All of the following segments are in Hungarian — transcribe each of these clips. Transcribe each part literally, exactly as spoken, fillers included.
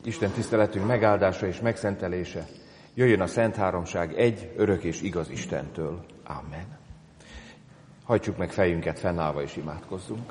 Isten tiszteletünk megáldása és megszentelése jöjjön a Szent Háromság egy örök és igaz Istentől. Amen. Hajtsuk meg fejünket fennállva és imádkozzunk.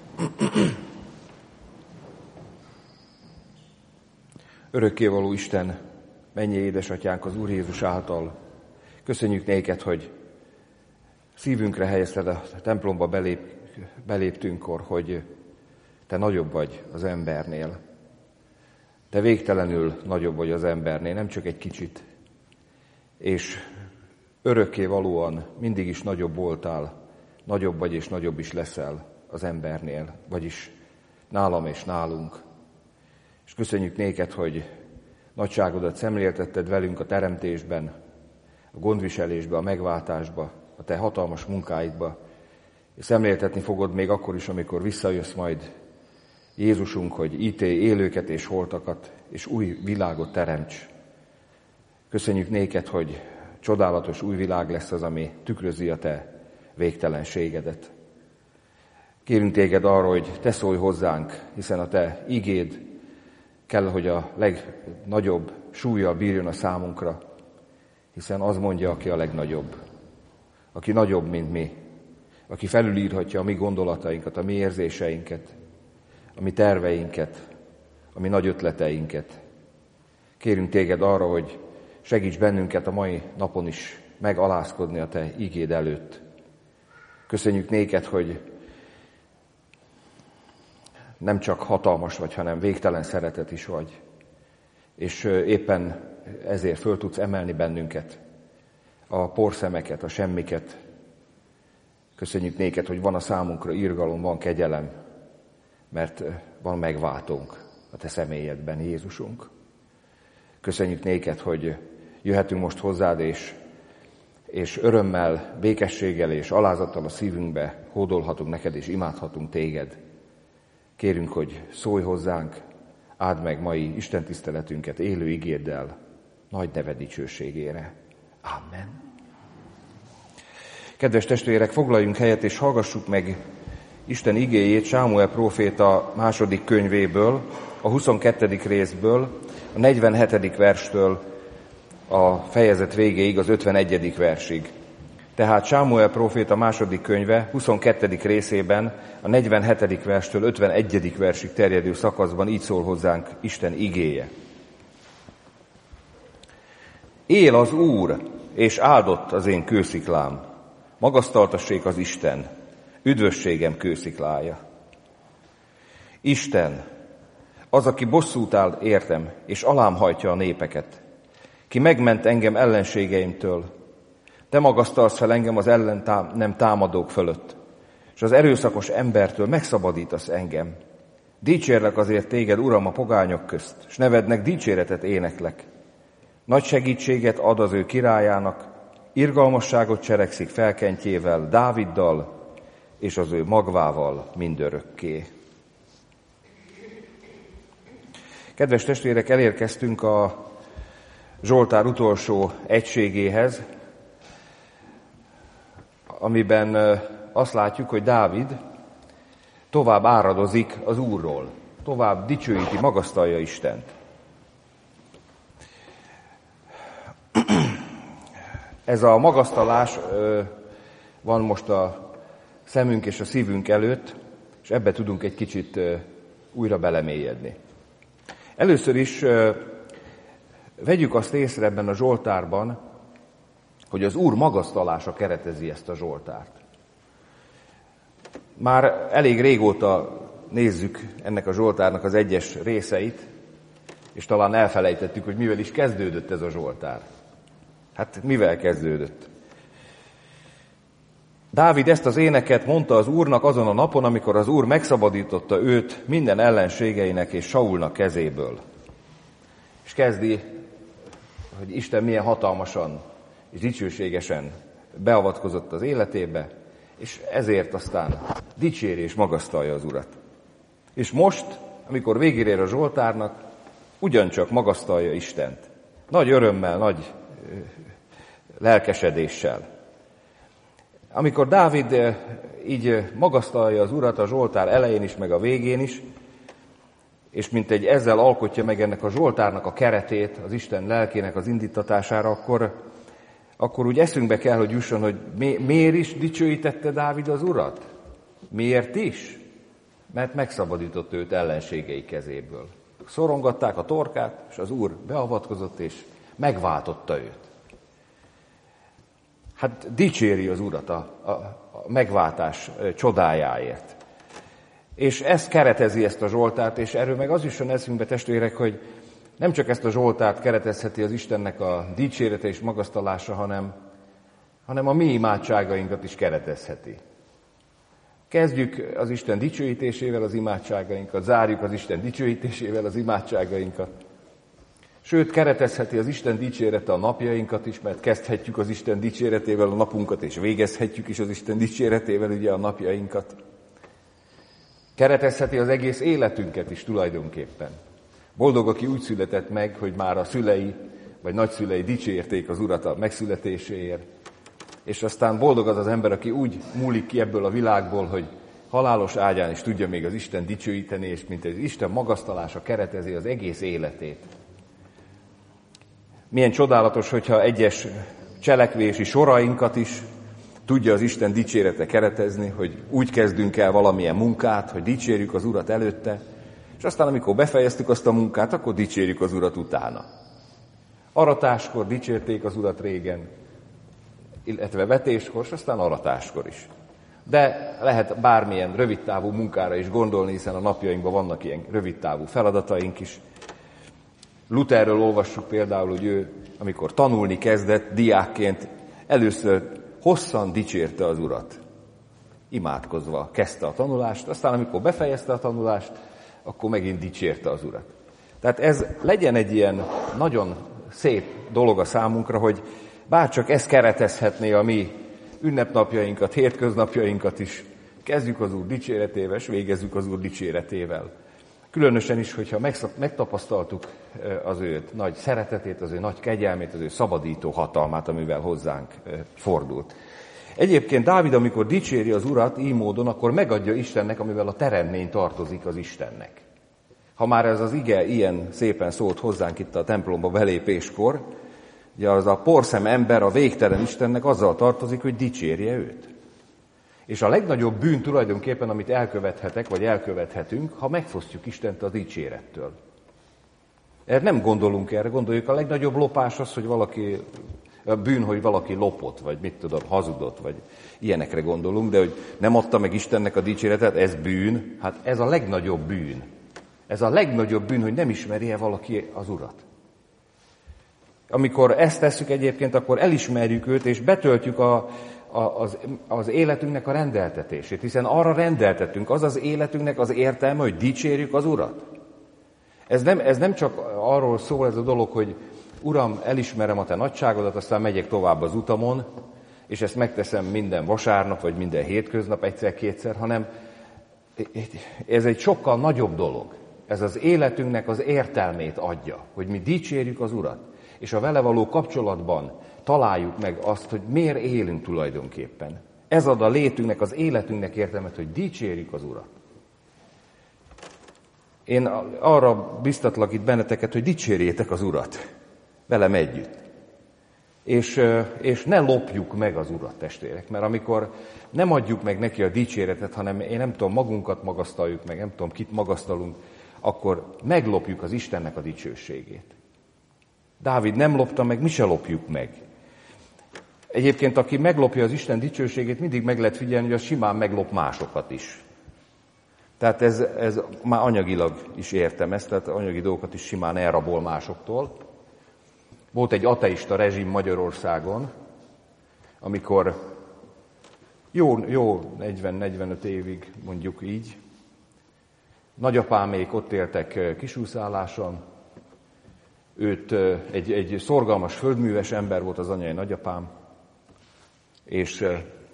Örökkévaló Isten, mennyei édesatyánk az Úr Jézus által, köszönjük néked, hogy szívünkre helyezted a templomba belép, beléptünkkor, hogy te nagyobb vagy az embernél. Te végtelenül nagyobb vagy az embernél, nem csak egy kicsit. És örökkévalóan mindig is nagyobb voltál, nagyobb vagy és nagyobb is leszel az embernél, vagyis nálam és nálunk. És köszönjük néked, hogy nagyságodat szemléltetted velünk a teremtésben, a gondviselésben, a megváltásba, a te hatalmas munkáidba, és szemléltetni fogod még akkor is, amikor visszajössz majd, Jézusunk, hogy ítélj élőket és holtakat, és új világot teremts. Köszönjük néked, hogy csodálatos új világ lesz az, ami tükrözi a te végtelenségedet. Kérünk téged arra, hogy te szólj hozzánk, hiszen a te igéd kell, hogy a legnagyobb súllyal bírjon a számunkra, hiszen az mondja, aki a legnagyobb, aki nagyobb, mint mi, aki felülírhatja a mi gondolatainkat, a mi érzéseinket, a mi terveinket, a mi nagy ötleteinket. Kérünk téged arra, hogy segíts bennünket a mai napon is megalázkodni a te igéd előtt. Köszönjük néked, hogy nem csak hatalmas vagy, hanem végtelen szeretet is vagy. És éppen ezért föl tudsz emelni bennünket, a porszemeket, a semmiket. Köszönjük néked, hogy van a számunkra irgalom, van kegyelem, mert van megváltónk a te személyedben, Jézusunk. Köszönjük néked, hogy jöhetünk most hozzád, és, és örömmel, békességgel és alázattal a szívünkbe hódolhatunk neked, és imádhatunk téged. Kérünk, hogy szólj hozzánk, áld meg mai istentiszteletünket élő igéddel, nagy neved dicsőségére. Amen. Kedves testvérek, foglaljunk helyet, és hallgassuk meg Isten igéjét Sámuel próféta második könyvéből, a huszonkettedik részből, a negyvenhetedik verstől a fejezet végéig, az ötvenegyedik versig. Tehát Sámuel próféta második könyve huszonkettedik részében, a negyvenhetedik verstől ötvenegyedik versig terjedő szakaszban így szól hozzánk Isten igéje. Él az Úr, és áldott az én kősziklám, magasztaltassék az Isten, üdvösségem kősziklája. Isten, az, aki bosszút áll értem, és alám hajtja a népeket, ki megment engem ellenségeimtől, te magasztalsz fel engem az ellen tám- nem támadók fölött, és az erőszakos embertől megszabadítasz engem. Dicsérlek azért téged, Uram, a pogányok közt, s nevednek dicséretet éneklek. Nagy segítséget ad az ő királyának, irgalmasságot cselekszik felkentjével, Dáviddal, és az ő magvával mindörökké. Kedves testvérek, elérkeztünk a Zsoltár utolsó egységéhez, amiben azt látjuk, hogy Dávid tovább áradozik az Úrról, tovább dicsőíti, magasztalja Istent. Ez a magasztalás van most a szemünk és a szívünk előtt, és ebbe tudunk egy kicsit újra belemélyedni. Először is vegyük azt észre ebben a Zsoltárban, hogy az Úr magasztalása keretezi ezt a Zsoltárt. Már elég régóta nézzük ennek a Zsoltárnak az egyes részeit, és talán elfelejtettük, hogy mivel is kezdődött ez a Zsoltár. Hát mivel kezdődött? Dávid ezt az éneket mondta az Úrnak azon a napon, amikor az Úr megszabadította őt minden ellenségeinek és Saulnak kezéből. És kezdi, hogy Isten milyen hatalmasan és dicsőségesen beavatkozott az életébe, és ezért aztán dicséri és magasztalja az Urat. És most, amikor végére ér a Zsoltárnak, ugyancsak magasztalja Istent. Nagy örömmel, nagy lelkesedéssel. Amikor Dávid így magasztalja az Urat a Zsoltár elején is, meg a végén is, és mint egy ezzel alkotja meg ennek a Zsoltárnak a keretét, az Isten lelkének az indítatására, akkor, akkor úgy eszünkbe kell, hogy jusson, hogy mi, miért is dicsőítette Dávid az Urat? Miért is? Mert megszabadított őt ellenségei kezéből. Szorongatták a torkát, és az Úr beavatkozott, és megváltotta őt. Hát dicséri az Urat a, a, a megváltás csodájáért. És ezt keretezi, ezt a Zsoltárt, és erről meg az jusson eszünkbe, testvérek, hogy nem csak ezt a Zsoltárt keretezheti az Istennek a dicsérete és magasztalása, hanem, hanem a mi imádságainkat is keretezheti. Kezdjük az Isten dicsőítésével az imádságainkat, zárjuk az Isten dicsőítésével az imádságainkat. Sőt, keretezheti az Isten dicsérete a napjainkat is, mert kezdhetjük az Isten dicséretével a napunkat, és végezhetjük is az Isten dicséretével ugye a napjainkat. Keretezheti az egész életünket is tulajdonképpen. Boldog, aki úgy született meg, hogy már a szülei vagy nagyszülei dicsérték az Urat a megszületéséért. És aztán boldog az az ember, aki úgy múlik ki ebből a világból, hogy halálos ágyán is tudja még az Isten dicsőíteni, és mint az Isten magasztalása keretezi az egész életét. Milyen csodálatos, hogyha egyes cselekvési sorainkat is tudja az Isten dicsérete keretezni, hogy úgy kezdünk el valamilyen munkát, hogy dicsérjük az Urat előtte, és aztán, amikor befejeztük azt a munkát, akkor dicsérjük az Urat utána. Aratáskor dicsérték az Urat régen, illetve vetéskor, és aztán aratáskor is. De lehet bármilyen rövidtávú munkára is gondolni, hiszen a napjainkban vannak ilyen rövidtávú feladataink is. Lutherről olvassuk például, hogy ő, amikor tanulni kezdett diákként, először hosszan dicsérte az Urat. Imádkozva kezdte a tanulást, aztán amikor befejezte a tanulást, akkor megint dicsérte az Urat. Tehát ez legyen egy ilyen nagyon szép dolog a számunkra, hogy bárcsak ez keretezhetné a mi ünnepnapjainkat, hétköznapjainkat is. Kezdjük az Úr dicséretével, és végezzük az Úr dicséretével. Különösen is, hogyha megtapasztaltuk az ő nagy szeretetét, az ő nagy kegyelmét, az ő szabadító hatalmát, amivel hozzánk fordult. Egyébként Dávid, amikor dicséri az Urat így módon, akkor megadja Istennek, amivel a teremmény tartozik az Istennek. Ha már ez az ige ilyen szépen szólt hozzánk itt a templomba belépéskor, ugye az a porszem ember, a végtelen Istennek azzal tartozik, hogy dicsérje őt. És a legnagyobb bűn tulajdonképpen, amit elkövethetek, vagy elkövethetünk, ha megfosztjuk Istent a dicsérettől. Erre nem gondolunk erre, gondoljuk, a legnagyobb lopás az, hogy valaki, a bűn, hogy valaki lopott, vagy mit tudom, hazudott, vagy ilyenekre gondolunk, de hogy nem adta meg Istennek a dicséretet, ez bűn, hát ez a legnagyobb bűn. Ez a legnagyobb bűn, hogy nem ismeri-e valaki az Urat. Amikor ezt tesszük egyébként, akkor elismerjük őt, és betöltjük a, a, az, az életünknek a rendeltetését, hiszen arra rendeltetünk, az az életünknek az értelme, hogy dicsérjük az Urat. Ez nem, ez nem csak arról szól ez a dolog, hogy Uram, elismerem a te nagyságodat, aztán megyek tovább az utamon, és ezt megteszem minden vasárnap, vagy minden hétköznap, egyszer-kétszer, hanem ez egy sokkal nagyobb dolog. Ez az életünknek az értelmét adja, hogy mi dicsérjük az Urat, és a vele való kapcsolatban találjuk meg azt, hogy miért élünk tulajdonképpen. Ez ad a létünknek, az életünknek értelmet, hogy dicsérjük az Urat. Én arra biztatlak itt benneteket, hogy dicsérjétek az Urat velem együtt. És, és ne lopjuk meg az Urat, testvérek, mert amikor nem adjuk meg neki a dicséretet, hanem én nem tudom, magunkat magasztaljuk meg, nem tudom, kit magasztalunk, akkor meglopjuk az Istennek a dicsőségét. Dávid nem lopta meg, mi se lopjuk meg. Egyébként, aki meglopja az Isten dicsőségét, mindig meg lehet figyelni, hogy az simán meglop másokat is. Tehát ez, ez már anyagilag is értem ezt, tehát anyagi dolgokat is simán elrabol másoktól. Volt egy ateista rezsim Magyarországon, amikor jó, jó negyven-negyvenöt évig, mondjuk így, nagyapámék ott éltek Kisúszálláson, őt egy, egy szorgalmas földműves ember volt az anyai nagyapám, és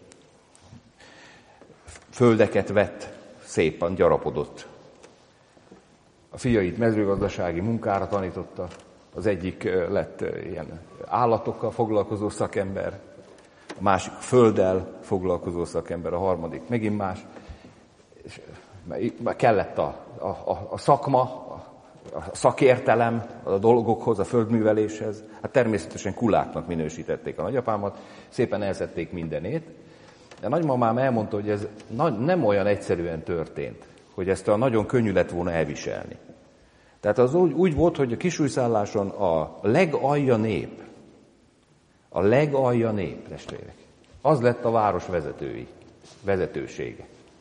földeket vett, szépen gyarapodott. A fiait mezőgazdasági munkára tanította, az egyik lett ilyen állatokkal foglalkozó szakember, a másik földdel foglalkozó szakember, a harmadik megint más. És kellett a, a, a szakma, a szakértelem a dolgokhoz, a földműveléshez. Hát természetesen kuláknak minősítették a nagyapámat, szépen elszedték mindenét. De nagymamám elmondta, hogy ez nem olyan egyszerűen történt, hogy ezt a nagyon könnyű lett volna elviselni. Tehát az úgy, úgy volt, hogy a kisújszálláson a legalja nép, a legalja nép, testvérek, az lett a város vezetői, vezetősége.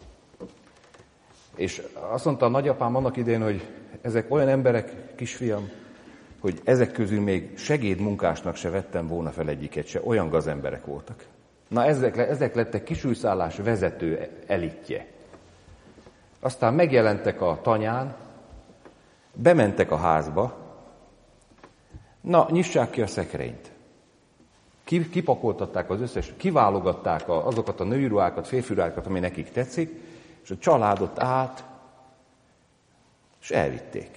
És azt mondta a nagyapám annak idején, hogy ezek olyan emberek, kisfiam, hogy ezek közül még segédmunkásnak se vettem volna fel egyiket se, olyan gazemberek voltak. Na ezek, ezek lettek kisújszállás vezető elitje. Aztán megjelentek a tanyán, bementek a házba, na nyissák ki a szekrényt. Kipakoltatták az összes, kiválogatták azokat a női ruhákat, férfi ruhákat, ami nekik tetszik, és a családot át, és elvitték.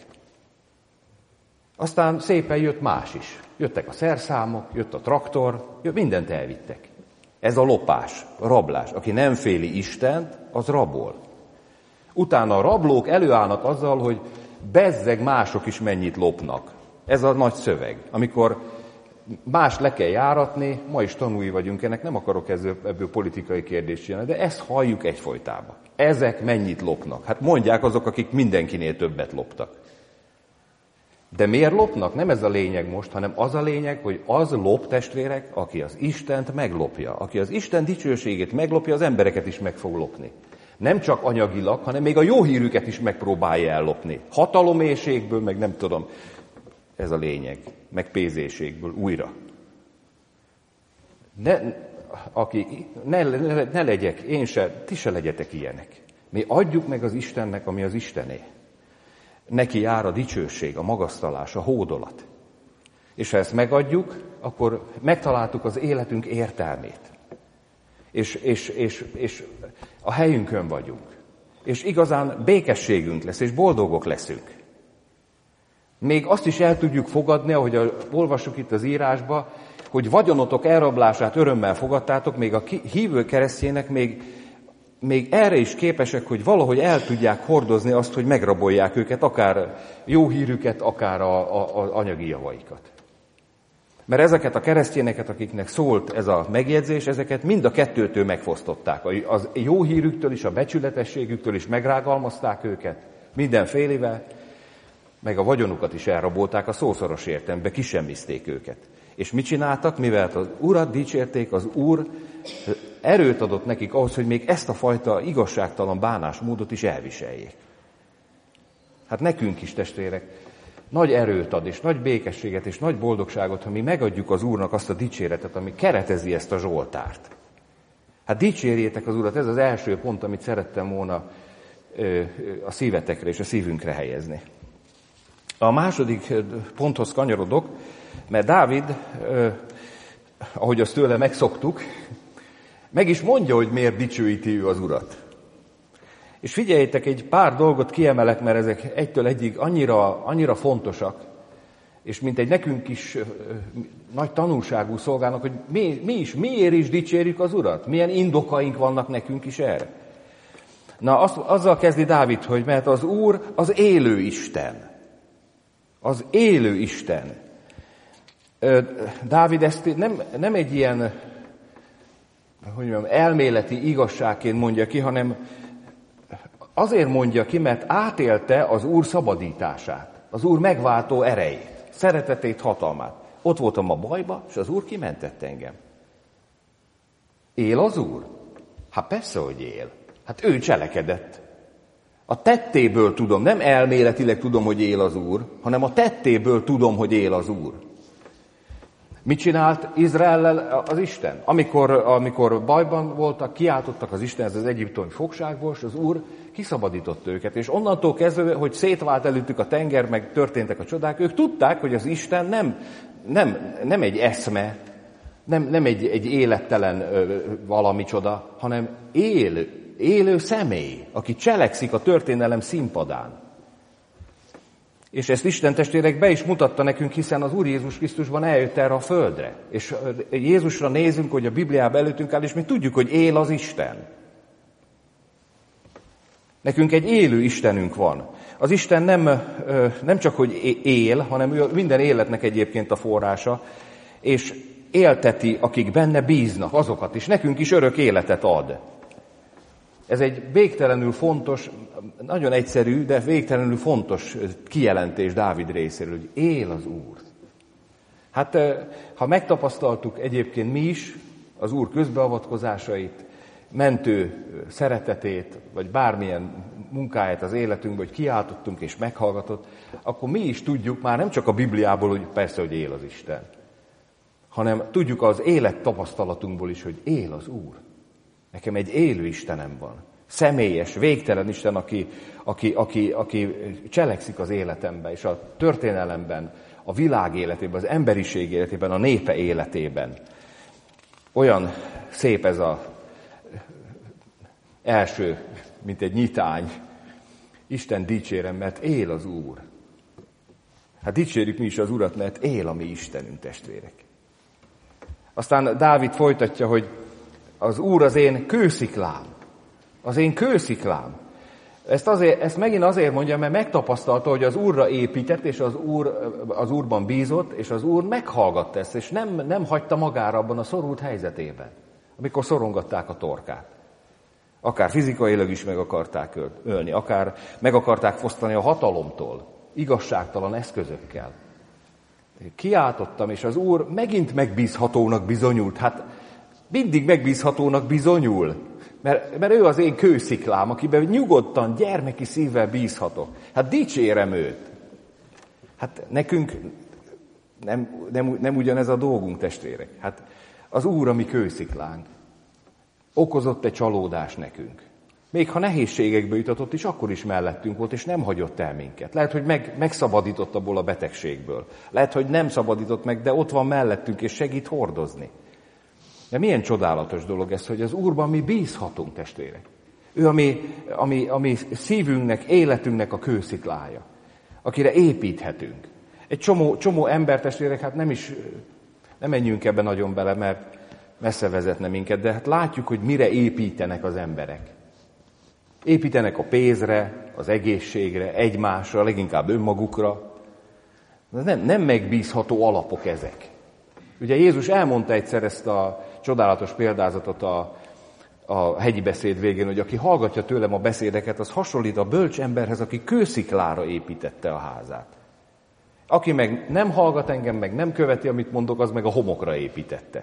Aztán szépen jött más is. Jöttek a szerszámok, jött a traktor, jött, mindent elvittek. Ez a lopás, a rablás. Aki nem féli Istent, az rabol. Utána a rablók előállnak azzal, hogy bezzeg mások is mennyit lopnak. Ez a nagy szöveg. Amikor más le kell járatni, ma is tanúi vagyunk ennek, nem akarok ebből, ebből politikai kérdést csinálni, de ezt halljuk egyfolytában. Ezek mennyit lopnak? Hát mondják azok, akik mindenkinél többet loptak. De miért lopnak? Nem ez a lényeg most, hanem az a lényeg, hogy az lop, testvérek, aki az Istent meglopja. Aki az Isten dicsőségét meglopja, az embereket is meg fog lopni. Nem csak anyagilag, hanem még a jó hírüket is megpróbálja ellopni. Hataloméhségből, meg nem tudom, ez a lényeg, meg pénzéségből újra. Ne, aki, ne, ne, ne legyek, én se, ti se legyetek ilyenek. Mi adjuk meg az Istennek, ami az Istené. Neki jár a dicsőség, a magasztalás, a hódolat. És ha ezt megadjuk, akkor megtaláltuk az életünk értelmét. És, és, és, és a helyünkön vagyunk. És igazán békességünk lesz, és boldogok leszünk. Még azt is el tudjuk fogadni, ahogy olvassuk itt az írásba, hogy vagyonotok elrablását örömmel fogadtátok, még a hívő keresztjének még, még erre is képesek, hogy valahogy el tudják hordozni azt, hogy megrabolják őket, akár jó hírüket, akár az anyagi javaikat. Mert ezeket a keresztényeket, akiknek szólt ez a megjegyzés, ezeket mind a kettőtől megfosztották. Az jó hírüktől is, a becsületességüktől is megrágalmazták őket, mindenfélevel, meg a vagyonukat is elrabolták a szószoros értelemben, kisemmizték őket. És mit csináltak? Mivel az Urat dicsérték, az Úr erőt adott nekik ahhoz, hogy még ezt a fajta igazságtalan bánásmódot is elviseljék. Hát nekünk is, testvérek, nagy erőt ad, és nagy békességet, és nagy boldogságot, ha mi megadjuk az Úrnak azt a dicséretet, ami keretezi ezt a Zsoltárt. Hát dicsérjétek az Urat, ez az első pont, amit szerettem volna a szívetekre és a szívünkre helyezni. A második ponthoz kanyarodok, mert Dávid, ahogy azt tőle megszoktuk, meg is mondja, hogy miért dicsőíti ő az Urat. És figyeljétek, egy pár dolgot kiemelek, mert ezek egytől egyig annyira, annyira fontosak, és mint egy nekünk is nagy tanulságú szolgálnak, hogy mi, mi is, miért is dicsérjük az Urat? Milyen indokaink vannak nekünk is erre? Na, az, azzal kezdi Dávid, hogy mert az Úr az élő Isten. Az élő Isten. Dávid ezt nem, nem egy ilyen, hogy mondjam, elméleti igazságként mondja ki, hanem azért mondja ki, mert átélte az Úr szabadítását, az Úr megváltó erejét, szeretetét, hatalmát. Ott voltam a bajba, és az Úr kimentett engem. Él az Úr? Hát persze, hogy él. Hát ő cselekedett. A tettéből tudom, nem elméletileg tudom, hogy él az Úr, hanem a tettéből tudom, hogy él az Úr. Mit csinált Izraellel az Isten? Amikor, amikor bajban voltak, kiáltottak az Istenhez az egyiptomi fogságból, és az Úr kiszabadított őket. És onnantól kezdve, hogy szétvált előttük a tenger, meg történtek a csodák, ők tudták, hogy az Isten nem, nem, nem egy eszme, nem, nem egy, egy élettelen ö, valami csoda, hanem élő, élő személy, aki cselekszik a történelem színpadán. És ezt Isten testvérek be is mutatta nekünk, hiszen az Úr Jézus Krisztusban eljött erre a földre. És Jézusra nézünk, hogy a Bibliában előttünk áll, és mi tudjuk, hogy él az Isten. Nekünk egy élő Istenünk van. Az Isten nem, nem csak, hogy él, hanem ő minden életnek egyébként a forrása, és élteti, akik benne bíznak, azokat is. Nekünk is örök életet ad. Ez egy végtelenül fontos, nagyon egyszerű, de végtelenül fontos kijelentés Dávid részéről, hogy él az Úr. Hát, ha megtapasztaltuk egyébként mi is az Úr közbeavatkozásait, mentő szeretetét, vagy bármilyen munkáját az életünkben, hogy kiáltottunk és meghallgatott, akkor mi is tudjuk már nem csak a Bibliából, hogy persze, hogy él az Isten, hanem tudjuk az élet tapasztalatunkból is, hogy él az Úr. Nekem egy élő Istenem van. Személyes, végtelen Isten, aki, aki, aki, aki cselekszik az életemben, és a történelemben, a világ életében, az emberiség életében, a népe életében. Olyan szép ez az első, mint egy nyitány. Isten dicsérem, mert él az Úr. Hát dicsérjük mi is az Urat, mert él a mi Istenünk, testvérek. Aztán Dávid folytatja, hogy az Úr az én kősziklám. Az én kősziklám. Ezt, azért, ezt megint azért mondja, mert megtapasztalta, hogy az Úrra épített, és az, Úr, az Úrban bízott, és az Úr meghallgatta ezt, és nem, nem hagyta magára abban a szorult helyzetében, amikor szorongatták a torkát. Akár fizikailag is meg akarták ölni, akár meg akarták fosztani a hatalomtól, igazságtalan eszközökkel. Kiáltottam, és az Úr megint megbízhatónak bizonyult. Hát mindig megbízhatónak bizonyul, mert, mert ő az én kősziklám, akiben nyugodtan, gyermeki szívvel bízhatok. Hát dicsérem őt. Hát nekünk nem, nem, nem ugyanez a dolgunk, testvérek. Hát az Úr a mi kősziklánk. Okozott egy csalódás nekünk. Még ha nehézségekbe jutatott is, akkor is mellettünk volt, és nem hagyott el minket. Lehet, hogy meg, megszabadított abból a betegségből. Lehet, hogy nem szabadított meg, de ott van mellettünk, és segít hordozni. De milyen csodálatos dolog ez, hogy az Úrban mi bízhatunk, testvérek. Ő a mi, a mi, a mi szívünknek, életünknek a kősziklája, akire építhetünk. Egy csomó, csomó ember, testvérek, hát nem is, nem menjünk ebbe nagyon bele, mert messze vezetne minket, de hát látjuk, hogy mire építenek az emberek. Építenek a pénzre, az egészségre, egymásra, leginkább önmagukra. Nem, nem megbízható alapok ezek. Ugye Jézus elmondta egyszer ezt a csodálatos példázatot a, a hegyi beszéd végén, hogy aki hallgatja tőlem a beszédeket, az hasonlít a bölcs emberhez, aki kősziklára építette a házát. Aki meg nem hallgat engem, meg nem követi, amit mondok, az meg a homokra építette.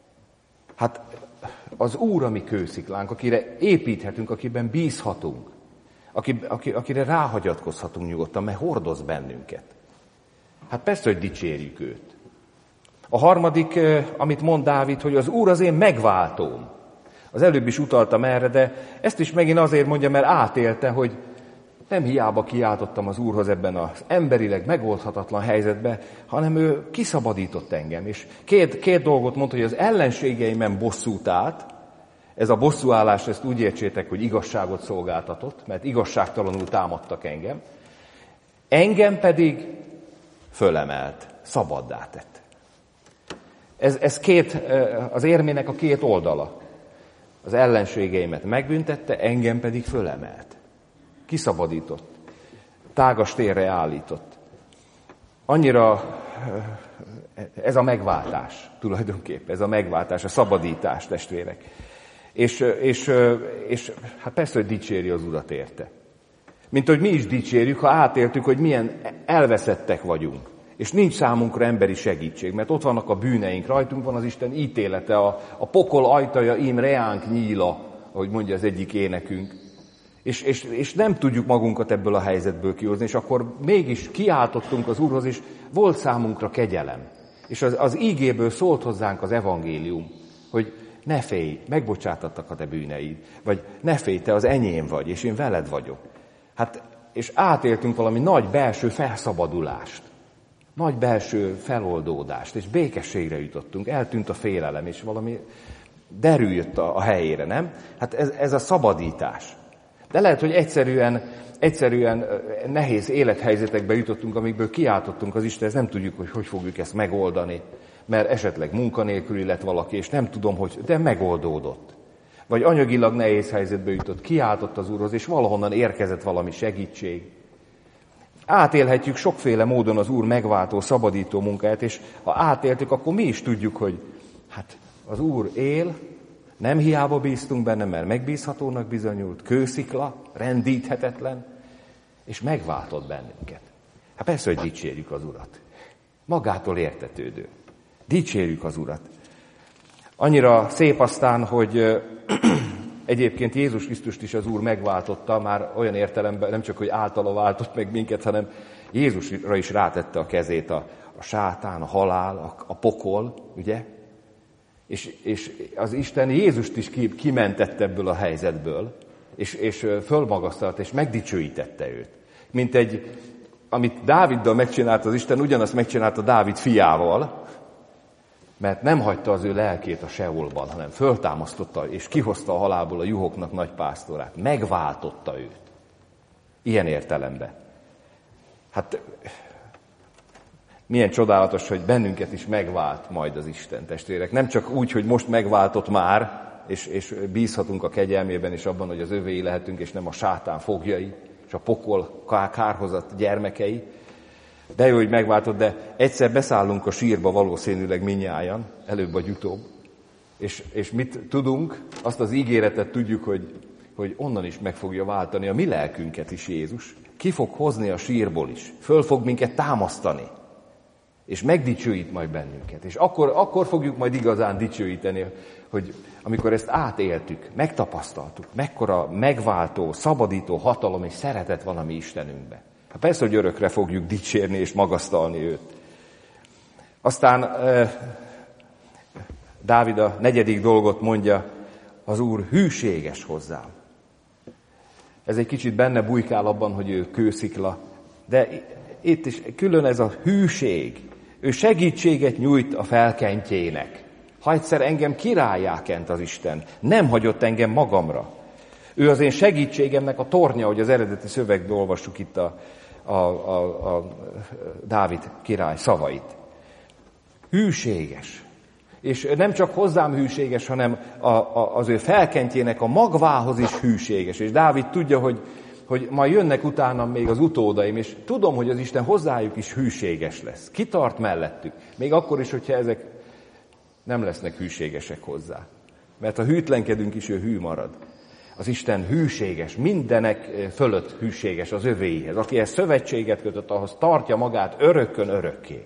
Hát az Úr a mi kősziklánk, akire építhetünk, akiben bízhatunk, aki, aki, akire ráhagyatkozhatunk nyugodtan, mert hordoz bennünket. Hát persze, hogy dicsérjük őt. A harmadik, amit mond Dávid, hogy az Úr az én megváltóm. Az előbb is utaltam erre, de ezt is megint azért mondja, mert átélte, hogy nem hiába kiáltottam az Úrhoz ebben az emberileg megoldhatatlan helyzetben, hanem ő kiszabadított engem. És két, két dolgot mondta, hogy az ellenségeimen bosszút állt. Ez a bosszúállás, ezt úgy értsétek, hogy igazságot szolgáltatott, mert igazságtalanul támadtak engem. Engem pedig fölemelt, szabaddá tett. Ez, ez két, az érmének a két oldala. Az ellenségeimet megbüntette, engem pedig fölemelt. Kiszabadított. Tágas térre állított. Annyira ez a megváltás tulajdonképpen, ez a megváltás, a szabadítás, testvérek. És, és, és hát persze, hogy dicséri az Urat érte. Mint hogy mi is dicsérjük, ha átéltük, hogy milyen elveszettek vagyunk. És nincs számunkra emberi segítség, mert ott vannak a bűneink, rajtunk van az Isten ítélete, a, a pokol ajtaja ím reánk nyíla, ahogy mondja az egyik énekünk. És, és, és nem tudjuk magunkat ebből a helyzetből kihozni, és akkor mégis kiáltottunk az Úrhoz, és volt számunkra kegyelem. És az, az ígéből szólt hozzánk az evangélium, hogy ne félj, megbocsátattak a te bűneid, vagy ne félj, te az enyém vagy, és én veled vagyok. Hát, és átéltünk valami nagy belső felszabadulást, nagy belső feloldódást, és békességre jutottunk, eltűnt a félelem, és valami derű jött a, a helyére, nem? Hát ez, ez a szabadítás. De lehet, hogy egyszerűen, egyszerűen nehéz élethelyzetekbe jutottunk, amikből kiáltottunk az Isten, nem tudjuk, hogy hogy fogjuk ezt megoldani, mert esetleg munkanélküli lett valaki, és nem tudom, hogy, de megoldódott. Vagy anyagilag nehéz helyzetbe jutott, kiáltott az Úrhoz, és valahonnan érkezett valami segítség. Átélhetjük sokféle módon az Úr megváltó, szabadító munkáját, és ha átéltük, akkor mi is tudjuk, hogy hát az Úr él, nem hiába bíztunk benne, mert megbízhatónak bizonyult, kőszikla, rendíthetetlen, és megváltott bennünket. Hát persze, hogy dicsérjük az Urat. Magától értetődő. Dicsérjük az Urat. Annyira szép aztán, hogy egyébként Jézus Krisztust is az Úr megváltotta, már olyan értelemben, nem csak, hogy általa váltott meg minket, hanem Jézusra is rátette a kezét a, a sátán, a halál, a, a pokol, ugye? És, és az Isten Jézust is ki, kimentette ebből a helyzetből, és, és fölmagasztalta, és megdicsőítette őt. Mint egy, amit Dáviddal megcsinált az Isten, ugyanazt megcsinálta Dávid fiával, mert nem hagyta az ő lelkét a Seolban, hanem föltámasztotta, és kihozta a halálból a juhoknak nagy pásztorát. Megváltotta őt. Ilyen értelemben. Hát milyen csodálatos, hogy bennünket is megvált majd az Isten, testvérek. Nem csak úgy, hogy most megváltott már, és, és bízhatunk a kegyelmében, és abban, hogy az övéi lehetünk, és nem a sátán foglyai, és a pokol kárhozat gyermekei. De jó, hogy megváltott, de egyszer beszállunk a sírba valószínűleg mindnyájan, előbb vagy utóbb. És, és mit tudunk? Azt az ígéretet tudjuk, hogy, hogy onnan is meg fogja váltani a mi lelkünket is Jézus. Ki fog hozni a sírból is. Föl fog minket támasztani. És megdicsőít majd bennünket. És akkor, akkor fogjuk majd igazán dicsőíteni, hogy amikor ezt átéltük, megtapasztaltuk, mekkora megváltó, szabadító hatalom és szeretet van a mi Istenünkben. Hát persze, hogy örökre fogjuk dicsérni és magasztalni őt. Aztán eh, Dávid a negyedik dolgot mondja, az Úr hűséges hozzám. Ez egy kicsit benne bujkál abban, hogy ő kőszikla, de itt is külön ez a hűség. Ő segítséget nyújt a felkentjének. Ha egyszer engem királlyá kent az Isten, nem hagyott engem magamra. Ő az én segítségemnek a tornya, hogy az eredeti szövegben olvassuk itt a, a, a, a Dávid király szavait. Hűséges. És nem csak hozzám hűséges, hanem a, a, az ő felkentjének a magvához is hűséges. És Dávid tudja, hogy, hogy majd jönnek utánam még az utódaim, és tudom, hogy az Isten hozzájuk is hűséges lesz. Kitart mellettük. Még akkor is, hogyha ezek nem lesznek hűségesek hozzá. Mert ha hűtlenkedünk is, ő hű marad. Az Isten hűséges, mindenek fölött hűséges az övéihez. Akihez szövetséget kötött, ahhoz tartja magát örökkön örökké.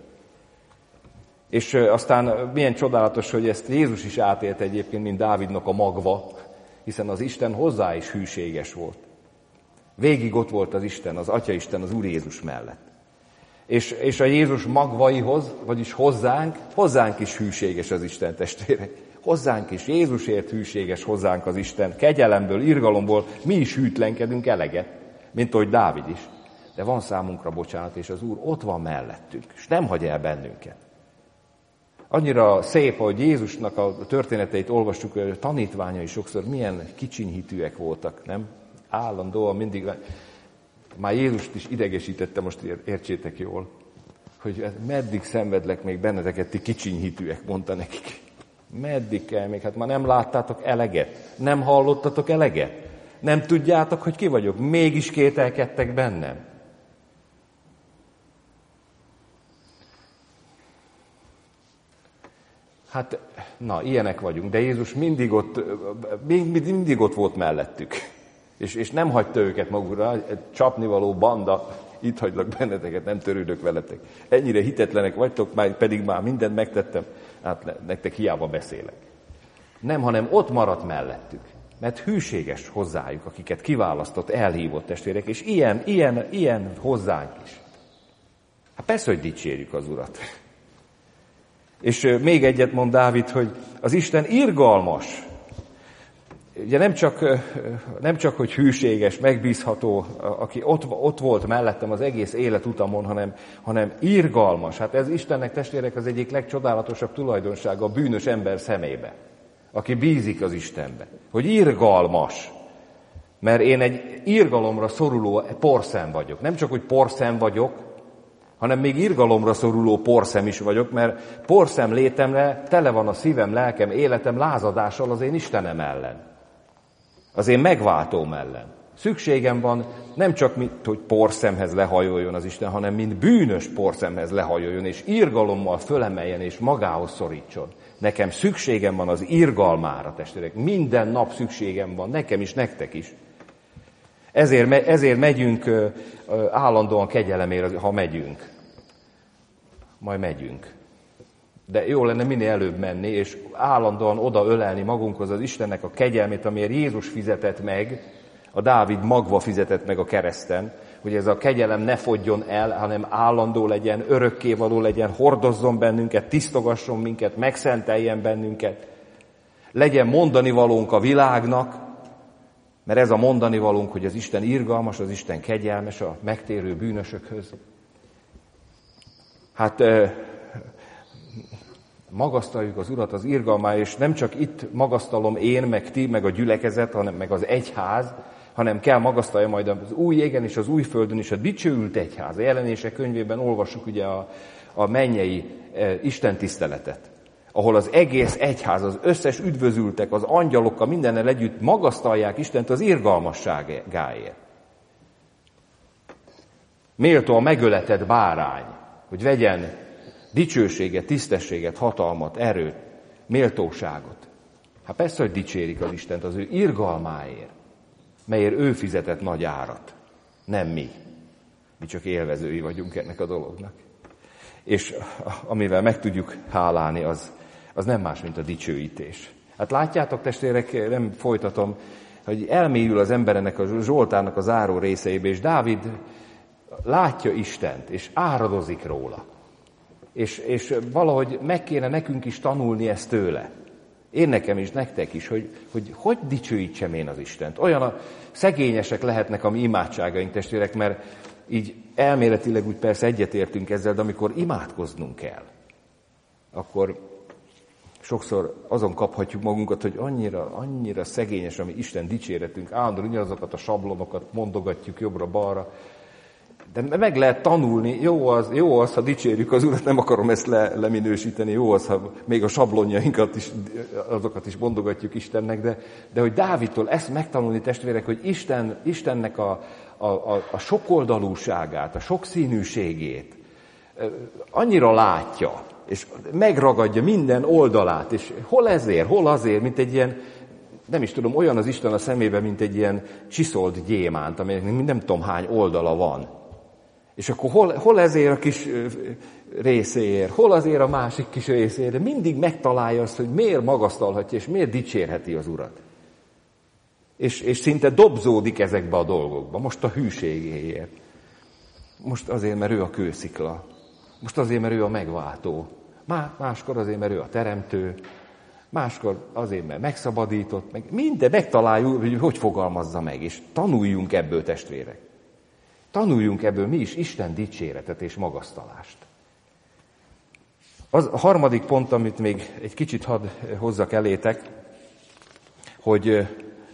És aztán milyen csodálatos, hogy ezt Jézus is átélt egyébként, mint Dávidnak a magva, hiszen az Isten hozzá is hűséges volt. Végig ott volt az Isten, az Atyaisten az Úr Jézus mellett. És, és a Jézus magvaihoz, vagyis hozzánk, hozzánk is hűséges az Isten, testvérek. Hozzánk is, Jézusért hűséges hozzánk az Isten. Kegyelemből, irgalomból mi is hűtlenkedünk eleget, mint ahogy Dávid is. De van számunkra bocsánat, és az Úr ott van mellettünk, és nem hagy el bennünket. Annyira szép, hogy Jézusnak a történeteit olvassuk, a tanítványai sokszor milyen kicsinyhitűek voltak, nem? Állandóan mindig, már Jézust is idegesítette, most értsétek jól, hogy meddig szenvedlek még benneteket, ti kicsinyhitűek, mondta nekik. Meddig kell még? Hát már nem láttátok eleget? Nem hallottatok eleget? Nem tudjátok, hogy ki vagyok? Mégis kételkedtek bennem. Hát, na, ilyenek vagyunk, de Jézus mindig ott, mindig ott volt mellettük. És, és nem hagyta őket magukra, egy csapnivaló banda, itt hagylak benneteket, nem törődök veletek. Ennyire hitetlenek vagytok, már, pedig már mindent megtettem, hát nektek hiába beszélek. Nem, hanem ott maradt mellettük, mert hűséges hozzájuk, akiket kiválasztott, elhívott testvérek, és ilyen, ilyen, ilyen hozzánk is. Hát persze, hogy dicsérjük az Urat. És még egyet mond Dávid, hogy az Isten irgalmas. Ugye nem csak, nem csak, hogy hűséges, megbízható, aki ott, ott volt mellettem az egész életutamon, hanem, hanem irgalmas. Hát ez Istennek, testvérek, az egyik legcsodálatosabb tulajdonsága a bűnös ember szemébe, aki bízik az Istenbe. Hogy irgalmas, mert én egy irgalomra szoruló porszem vagyok. Nem csak, hogy porszem vagyok, hanem még irgalomra szoruló porszem is vagyok, mert porszem létemre tele van a szívem, lelkem, életem lázadással az én Istenem ellen. Az én megváltóm ellen. Szükségem van nem csak, mint, hogy porszemhez lehajoljon az Isten, hanem mint bűnös porszemhez lehajoljon, és irgalommal fölemeljen, és magához szorítson. Nekem szükségem van az irgalmára, testvérek. Minden nap szükségem van, nekem is, nektek is. Ezért, ezért megyünk állandóan kegyelemért, ha megyünk. Majd megyünk. De jó lenne minél előbb menni, és állandóan oda ölelni magunkhoz az Istennek a kegyelmét, amiért Jézus fizetett meg, a Dávid magva fizetett meg a kereszten, hogy ez a kegyelem ne fogjon el, hanem állandó legyen, örökkévaló legyen, hordozzon bennünket, tisztogasson minket, megszenteljen bennünket. Legyen mondani valónk a világnak, mert ez a mondani valónk, hogy az Isten irgalmas, az Isten kegyelmes a megtérő bűnösökhöz. Hát magasztaljuk az Urat az irgalmára, és nem csak itt magasztalom én, meg ti, meg a gyülekezet, hanem meg az egyház, hanem kell magasztalja majd az új égen és az új földön is a dicsőült egyház. A Jelenések könyvében olvassuk ugye a, a mennyei e, Isten tiszteletet, ahol az egész egyház, az összes üdvözültek, az angyalokkal mindennel együtt magasztalják Istent az irgalmasságáért. Méltó a megöletett bárány, hogy vegyen dicsőséget, tisztességet, hatalmat, erőt, méltóságot. Hát persze, hogy dicsérik az Istent az ő irgalmáért, melyért ő fizetett nagy árat, nem mi. Mi csak élvezői vagyunk ennek a dolognak. És amivel meg tudjuk hálálni, az, az nem más, mint a dicsőítés. Hát látjátok, testvérek, nem folytatom, hogy elmélyül az ember ennek a Zsoltárnak a záró részeibe, és Dávid látja Istent, és áradozik róla. És, és valahogy meg kéne nekünk is tanulni ezt tőle. Én nekem is, nektek is, hogy hogy, hogy dicsőítsem én az Istent. Olyan a szegényesek lehetnek a mi imádságaink, testvérek, mert így elméletileg úgy persze egyetértünk ezzel, de amikor imádkoznunk kell, akkor sokszor azon kaphatjuk magunkat, hogy annyira, annyira szegényes a mi Isten dicséretünk, állandóan ugyanazokat a sablonokat mondogatjuk jobbra-balra, de meg lehet tanulni, jó az, jó az, ha dicsérjük az Urat, nem akarom ezt le, leminősíteni, jó az, ha még a sablonjainkat is, azokat is mondogatjuk Istennek, de, de hogy Dávidtól ezt megtanulni, testvérek, hogy Isten, Istennek a, a, a, a sokoldalúságát, a sokszínűségét annyira látja, és megragadja minden oldalát, és hol ezért, hol azért, mint egy ilyen, nem is tudom, olyan az Isten a szemében, mint egy ilyen csiszolt gyémánt, aminek nem tudom hány oldala van. És akkor hol, hol ezért a kis részéért, hol azért a másik kis részéért, de mindig megtalálja azt, hogy miért magasztalhatja, és miért dicsérheti az Urat. És, és szinte dobzódik ezekbe a dolgokba. Most a hűségéért. Most azért, mert ő a kőszikla. Most azért, mert ő a megváltó. Máskor azért, mert ő a teremtő. Máskor azért, mert megszabadított. Meg minden megtaláljuk, hogy hogy fogalmazza meg. És tanuljunk ebből, testvérek. Tanuljunk ebből mi is Isten dicséretet és magasztalást. Az a harmadik pont, amit még egy kicsit hadd hozzak elétek, hogy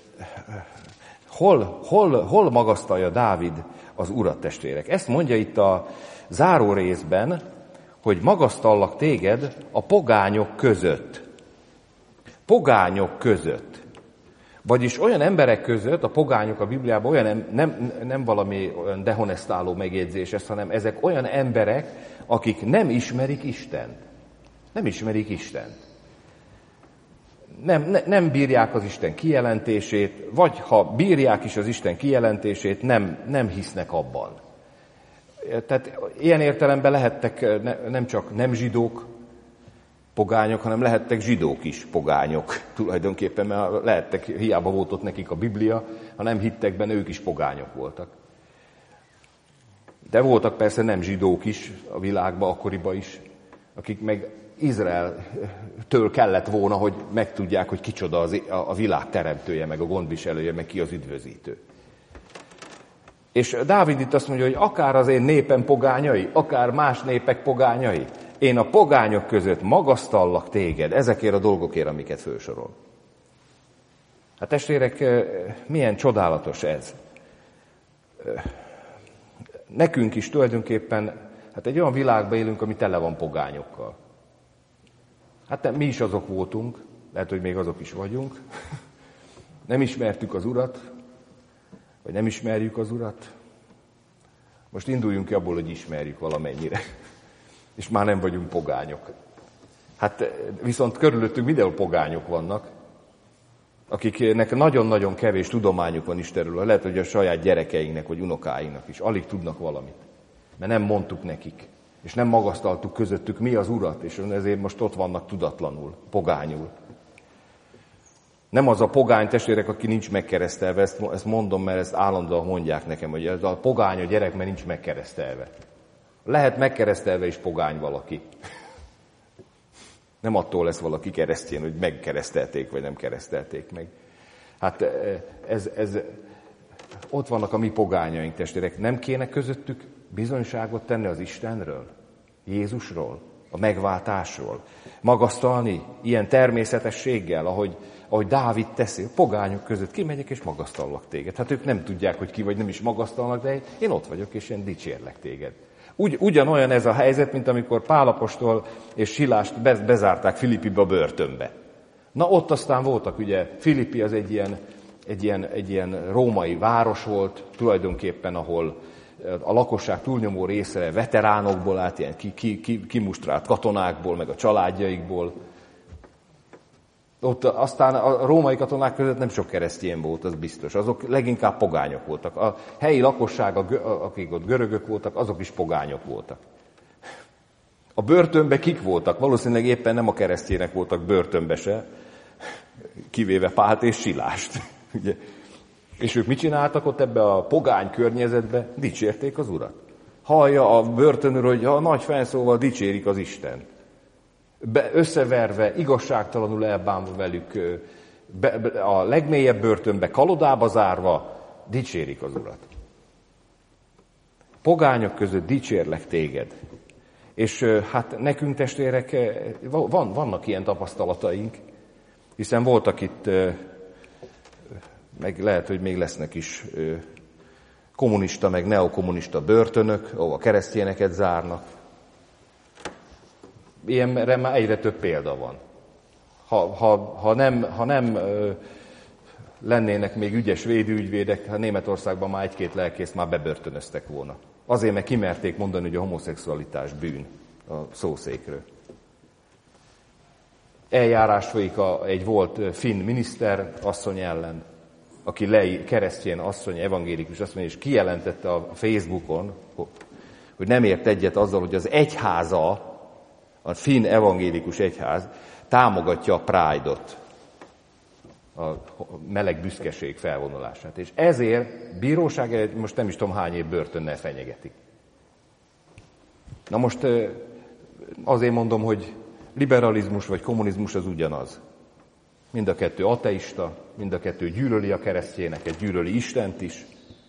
hol, hol, hol magasztalja Dávid az Urat, testvérek. Ezt mondja itt a záró részben, hogy magasztallak téged a pogányok között. Pogányok között. Vagyis olyan emberek között, a pogányok a Bibliában olyan nem, nem, nem valami olyan dehonestáló megjegyzés ez, hanem ezek olyan emberek, akik nem ismerik Istent. Nem ismerik Istent. Nem, ne, nem bírják az Isten kijelentését, vagy ha bírják is az Isten kijelentését, nem, nem hisznek abban. Tehát ilyen értelemben lehettek ne, nem csak nem zsidók, pogányok, hanem lehettek zsidók is pogányok tulajdonképpen, mert lehettek, hiába volt ott nekik a Biblia, ha nem hittek benne, ők is pogányok voltak. De voltak persze nem zsidók is a világban, akkoriban is, akik meg Izraeltől kellett volna, hogy megtudják, hogy kicsoda az, a világ teremtője, meg a gondviselője, meg ki az üdvözítő. És Dávid itt azt mondja, hogy akár az én népem pogányai, akár más népek pogányai, én a pogányok között magasztallak téged, ezekért a dolgokért, amiket felsorol. Hát testvérek, milyen csodálatos ez. Nekünk is tulajdonképpen, hát egy olyan világban élünk, ami tele van pogányokkal. Hát nem, mi is azok voltunk, lehet, hogy még azok is vagyunk. Nem ismertük az Urat, vagy nem ismerjük az Urat. Most induljunk ki abból, hogy ismerjük valamennyire. És már nem vagyunk pogányok. Hát viszont körülöttünk mindenhol pogányok vannak, akiknek nagyon-nagyon kevés tudományuk van Istenről. Lehet, hogy a saját gyerekeinknek vagy unokáinknak is alig tudnak valamit. Mert nem mondtuk nekik, és nem magasztaltuk közöttük mi az Urat, és ezért most ott vannak tudatlanul, pogányul. Nem az a pogány testvérek, aki nincs megkeresztelve, ezt, ezt mondom, mert ezt állandóan mondják nekem, hogy ez a pogány a gyerek, mert nincs megkeresztelve. Lehet megkeresztelve is pogány valaki. Nem attól lesz valaki keresztjén, hogy megkeresztelték, vagy nem keresztelték meg. Hát ez, ez, ott vannak a mi pogányaink, testvérek. Nem kéne közöttük bizonyságot tenni az Istenről, Jézusról, a megváltásról. Magasztalni ilyen természetességgel, ahogy, ahogy Dávid teszi. A pogányok között kimegyek és magasztallak téged. Hát ők nem tudják, hogy ki vagy, nem is magasztalnak, de én ott vagyok, és én dicsérlek téged. Ugy, ugyanolyan ez a helyzet, mint amikor Pál apostol és Silást bezárták Filippibe a börtönbe. Na ott aztán voltak, ugye, Filippi az egy ilyen, egy ilyen, egy ilyen római város volt, tulajdonképpen, ahol a lakosság túlnyomó része veteránokból állt, ilyen ki, ki, ki, kimustrált katonákból, meg a családjaikból. Ott aztán a római katonák között nem sok keresztény volt, az biztos. Azok leginkább pogányok voltak. A helyi lakosság, akik ott görögök voltak, azok is pogányok voltak. A börtönbe kik voltak? Valószínűleg éppen nem a keresztjének voltak börtönbe se, kivéve Pált és Silást. Ugye? És ők mit csináltak ott ebbe a pogány környezetbe? Dicsérték az Urat. Hallja a börtönőr, hogy a nagy fenszóval dicsérik az Istent. Be, összeverve, igazságtalanul elbánva velük, be, be, a legmélyebb börtönbe, kalodába zárva, dicsérik az Urat. Pogányok között dicsérlek téged. És hát nekünk, testvérek, van, vannak ilyen tapasztalataink, hiszen voltak itt, meg lehet, hogy még lesznek is kommunista, meg neokommunista börtönök, ahol keresztényeket zárnak. Ilyenre már egyre több példa van. Ha, ha, ha nem, ha nem ö, lennének még ügyes védőügyvédek, ha Németországban már egy-két lelkészt már bebörtönöztek volna. Azért, mert kimerték mondani, hogy a homoszexualitás bűn a szószékről. Eljárás folyik a, egy volt finn miniszter asszony ellen, aki lei, keresztény asszony, evangélikus asszony, és kijelentette a Facebookon, hogy nem ért egyet azzal, hogy az egyháza, a finn evangélikus egyház támogatja a Pride-ot, a meleg büszkeség felvonulását. És ezért bíróság, most nem is tudom hány év börtönnel fenyegetik. Na most azért mondom, hogy liberalizmus vagy kommunizmus az ugyanaz. Mind a kettő ateista, mind a kettő gyűlöli a keresztjéneket, gyűlöli Istent is.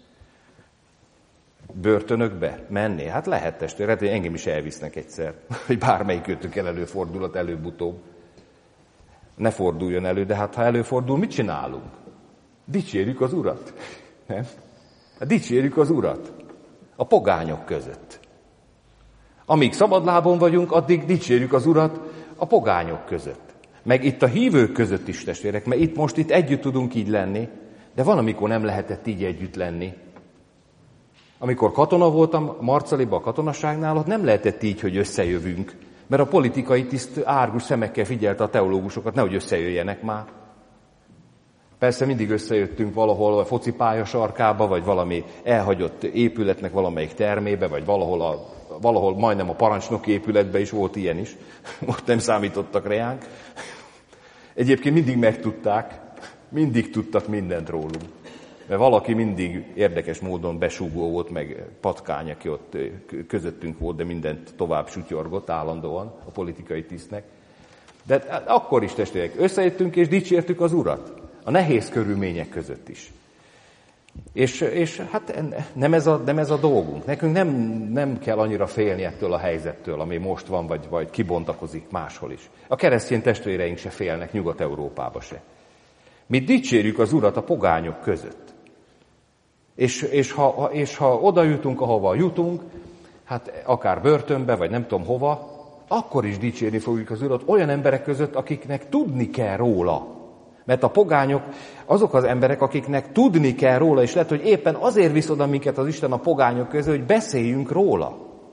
Börtönökbe menni? Hát lehet, testvére, hogy engem is elvisznek egyszer, hogy bármelyik őtökkel előfordulat előbb-utóbb. Ne forduljon elő, de hát ha előfordul, mit csinálunk? Dicsérjük az Urat. Nem? Hát dicsérjük az Urat. A pogányok között. Amíg szabadlábon vagyunk, addig dicsérjük az Urat a pogányok között. Meg itt a hívők között is, testvérek, mert itt most itt együtt tudunk így lenni, de van, amikor nem lehetett így együtt lenni. Amikor katona voltam Marcaliban a katonaságnál, ott nem lehetett így, hogy összejövünk, mert a politikai tiszt árgus szemekkel figyelte a teológusokat, nehogy összejöjjenek már. Persze mindig összejöttünk valahol a focipálya sarkába, vagy valami elhagyott épületnek valamelyik termébe, vagy valahol, a, valahol majdnem a parancsnoki épületben is volt ilyen is. Ott nem számítottak reánk. Egyébként mindig megtudták, mindig tudtak mindent rólunk. Mert valaki mindig érdekes módon besúgó volt, meg patkány, aki ott közöttünk volt, de mindent tovább sutyorgott állandóan a politikai tisztnek. De akkor is, testvérek, összejöttünk és dicsértük az Urat. A nehéz körülmények között is. És, és hát nem ez, a, nem ez a dolgunk. Nekünk nem, nem kell annyira félni ettől a helyzettől, ami most van, vagy, vagy kibontakozik máshol is. A keresztény testvéreink se félnek, Nyugat-Európába se. Mi dicsérjük az Urat a pogányok között. És, és, ha, és ha oda jutunk, ahova jutunk, hát akár börtönbe, vagy nem tudom hova, akkor is dicsérni fogjuk az Urat olyan emberek között, akiknek tudni kell róla. Mert a pogányok azok az emberek, akiknek tudni kell róla, és lehet, hogy éppen azért visz oda minket az Isten a pogányok közül, hogy beszéljünk róla.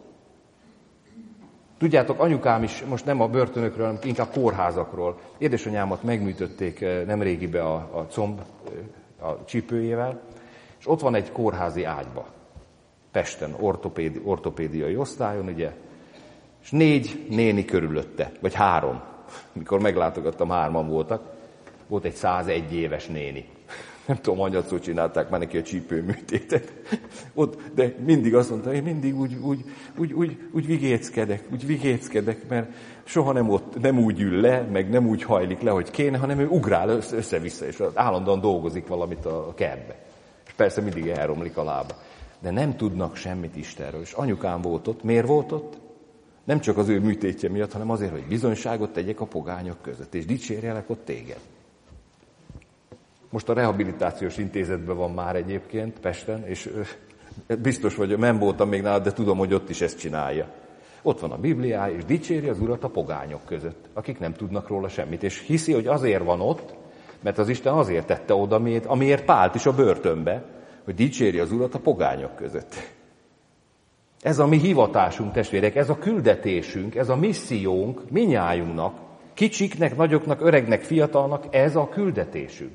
Tudjátok, anyukám is, most nem a börtönökről, hanem inkább kórházakról. Édesanyámat megműtötték nemrégibe a, a comb a csípőjével, és ott van egy kórházi ágyba. Pesten, ortopédi, ortopédiai osztályon, ugye, és négy néni körülötte, vagy három. Mikor meglátogattam, hárman voltak. Volt egy százegy éves néni. Nem tudom, anyatszor csinálták már neki a csípőműtétet. Ott, de mindig azt mondta, hogy mindig úgy, úgy, úgy, úgy, úgy vigéckedek, úgy vigéckedek, mert soha nem, ott, nem úgy ül le, meg nem úgy hajlik le, hogy kéne, hanem ő ugrál össze-vissza, és állandóan dolgozik valamit a kertbe. És persze mindig elromlik a lába. De nem tudnak semmit Istenről. És anyukám volt ott. Miért volt ott? Nem csak az ő műtétje miatt, hanem azért, hogy bizonyságot tegyek a pogányok között, és dicsérjelek ott téged. Most a rehabilitációs intézetben van már egyébként Pesten, és biztos vagyok, nem voltam még nálad, de tudom, hogy ott is ezt csinálja. Ott van a Bibliája, és dicséri az Urat a pogányok között, akik nem tudnak róla semmit. És hiszi, hogy azért van ott, mert az Isten azért tette oda, amiért, amiért Pált is a börtönbe, hogy dicséri az Urat a pogányok között. Ez a mi hivatásunk, testvérek, ez a küldetésünk, ez a missziónk minnyájunknak, kicsiknek, nagyoknak, öregnek, fiatalnak, ez a küldetésünk.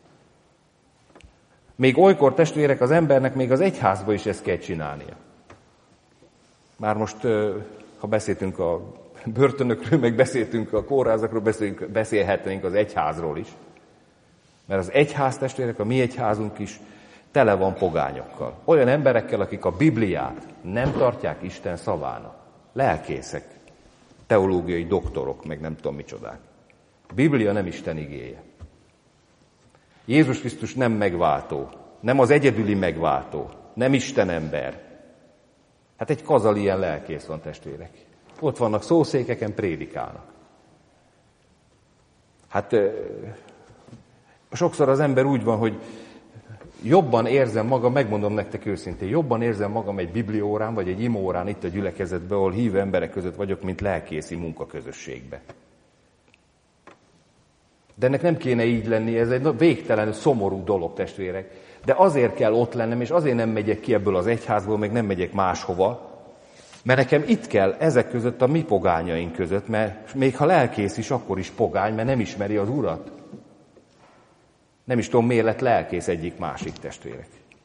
Még olykor, testvérek, az embernek még az egyházba is ezt kell csinálnia. Már most, ha beszéltünk a börtönökről, meg beszéltünk a kórházakról, beszélhetnénk az egyházról is. Mert az egyház, testvérek, a mi egyházunk is tele van pogányokkal. Olyan emberekkel, akik a Bibliát nem tartják Isten szavának. Lelkészek, teológiai doktorok, meg nem tudom micsodák. A Biblia nem Isten igéje. Jézus Krisztus nem megváltó, nem az egyedüli megváltó, nem Isten ember. Hát egy kazal ilyen lelkész van, testvérek. Ott vannak szószékeken, prédikálnak. Hát sokszor az ember úgy van, hogy jobban érzem magam, megmondom nektek őszintén, jobban érzem magam egy bibliórán, vagy egy imórán itt a gyülekezetben, ahol hívő emberek között vagyok, mint lelkészi munkaközösségbe. De ennek nem kéne így lenni, ez egy végtelenül szomorú dolog, testvérek. De azért kell ott lennem, és azért nem megyek ki ebből az egyházból, meg nem megyek máshova, mert nekem itt kell ezek között a mi pogányaink között, mert még ha lelkész is, akkor is pogány, mert nem ismeri az Urat. Nem is tudom, miért lett lelkész egyik másik, testvérek.